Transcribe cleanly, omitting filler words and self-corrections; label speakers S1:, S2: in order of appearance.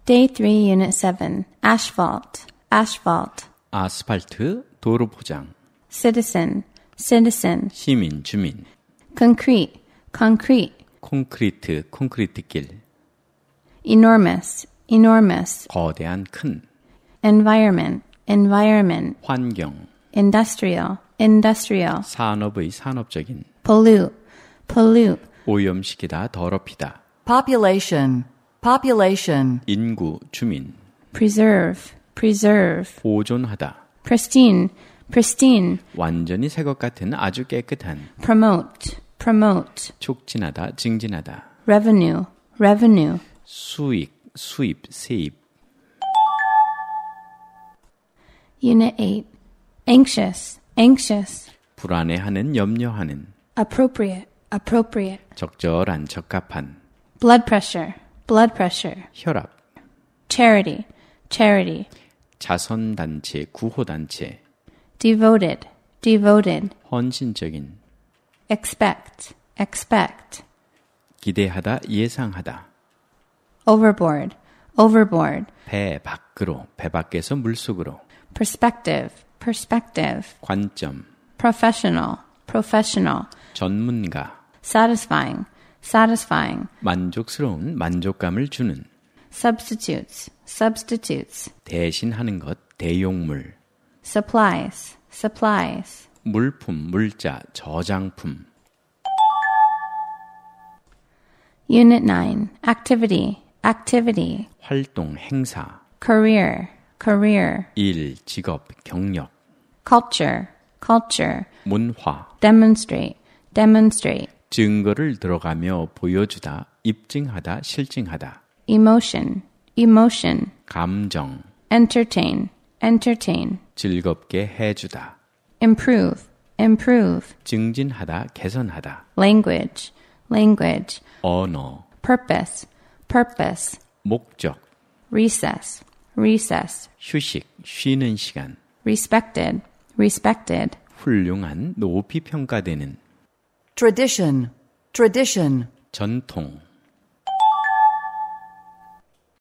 S1: Day 3, Unit 7. Asphalt, asphalt.
S2: 아스팔트, 도로 포장.
S1: Citizen, citizen.
S2: 시민, 주민.
S1: Concrete, concrete.
S2: 콘크리트, 콘크리트길.
S1: Enormous, enormous.
S2: 거대한 큰.
S1: Environment, environment.
S2: 환경.
S1: Industrial, industrial.
S2: 산업의 산업적인.
S1: Pollute, pollute.
S2: 오염시키다, 더럽히다.
S3: Population, population.
S2: 인구, 주민.
S1: Preserve, preserve.
S2: 보존하다.
S1: Pristine, pristine.
S2: 완전히 새 것 같은 아주 깨끗한.
S1: Promote, promote.
S2: 촉진하다, 증진하다.
S1: Revenue, revenue.
S2: 수익, 수입, 세입.
S1: Unit 8. Anxious, anxious.
S2: 불안해하는, 염려하는.
S1: Appropriate, appropriate.
S2: 적절한, 적합한.
S1: Blood pressure, blood pressure.
S2: 혈압.
S1: Charity, charity.
S2: 자선단체, 구호단체.
S1: Devoted, devoted.
S2: 헌신적인.
S1: Expect, expect.
S2: 기대하다, 예상하다.
S1: Overboard, overboard.
S2: 배 밖으로, 배 밖에서 물속으로.
S1: Perspective, perspective.
S2: 관점.
S1: Professional, professional.
S2: 전문가.
S1: Satisfying, satisfying.
S2: 만족스러운, 만족감을 주는.
S1: Substitutes, substitutes.
S2: 대신하는 것, 대용물.
S1: Supplies, supplies.
S2: 물품, 물자, 저장품.
S1: Unit 9. Activity, activity.
S2: 활동, 행사.
S1: Career, career.
S2: 일, 직업, 경력.
S1: Culture, culture.
S2: 문화.
S1: Demonstrate, demonstrate.
S2: 증거를 들어가며 보여주다, 입증하다, 실증하다.
S1: Emotion, emotion.
S2: 감정.
S1: Entertain, entertain.
S2: 즐겁게 해주다.
S1: Improve, improve.
S2: 증진하다, 개선하다.
S1: Language, language.
S2: 언어.
S1: Purpose, purpose.
S2: 목적.
S1: Recess, recess.
S2: 휴식, 쉬는 시간.
S1: Respected, respected.
S2: 훌륭한, 높이 평가되는.
S3: Tradition, tradition.
S2: 전통.